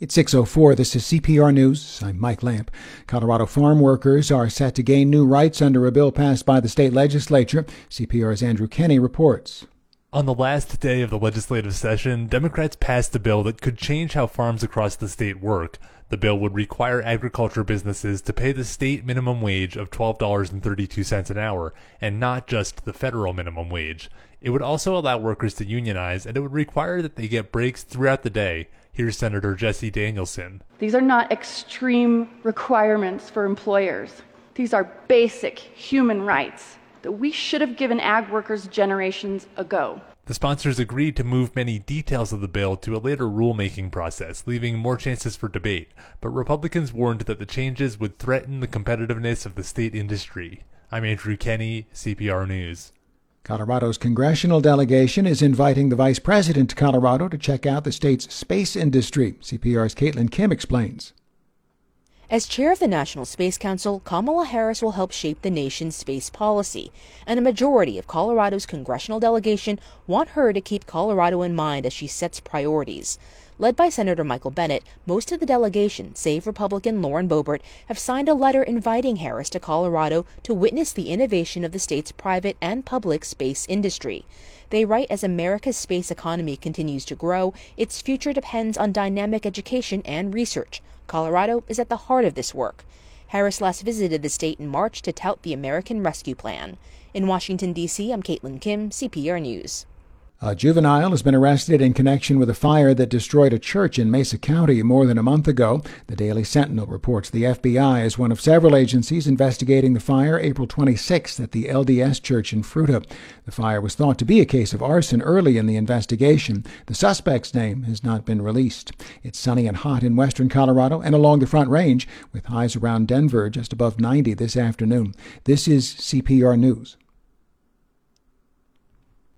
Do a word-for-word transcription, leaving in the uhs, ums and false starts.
It's six oh four. This is C P R News. I'm Mike Lamp. Colorado farm workers are set to gain new rights under a bill passed by the state legislature. C P R's Andrew Kenny reports. On the last day of the legislative session, Democrats passed a bill that could change how farms across the state work. The bill would require agriculture businesses to pay the state minimum wage of twelve dollars and thirty-two cents an hour, and not just the federal minimum wage. It would also allow workers to unionize, and it would require that they get breaks throughout the day. Here's Senator Jesse Danielson. These are not extreme requirements for employers. These are basic human rights that we should have given ag workers generations ago. The sponsors agreed to move many details of the bill to a later rulemaking process, leaving more chances for debate, but Republicans warned that the changes would threaten the competitiveness of the state industry. I'm Andrew Kenny, C P R News. Colorado's congressional delegation is inviting the vice president to Colorado to check out the state's space industry. C P R's Caitlin Kim explains. As chair of the National Space Council, Kamala Harris will help shape the nation's space policy, and a majority of Colorado's congressional delegation want her to keep Colorado in mind as she sets priorities. Led by Senator Michael Bennet, most of the delegation, save Republican Lauren Boebert, have signed a letter inviting Harris to Colorado to witness the innovation of the state's private and public space industry. They write, as America's space economy continues to grow, its future depends on dynamic education and research. Colorado is at the heart of this work. Harris last visited the state in March to tout the American Rescue Plan. In Washington, D C, I'm Caitlin Kim, C P R News. A juvenile has been arrested in connection with a fire that destroyed a church in Mesa County more than a month ago. The Daily Sentinel reports the F B I is one of several agencies investigating the fire April twenty-sixth at the L D S Church in Fruita. The fire was thought to be a case of arson early in the investigation. The suspect's name has not been released. It's sunny and hot in western Colorado and along the Front Range, with highs around Denver just above ninety this afternoon. This is C P R News.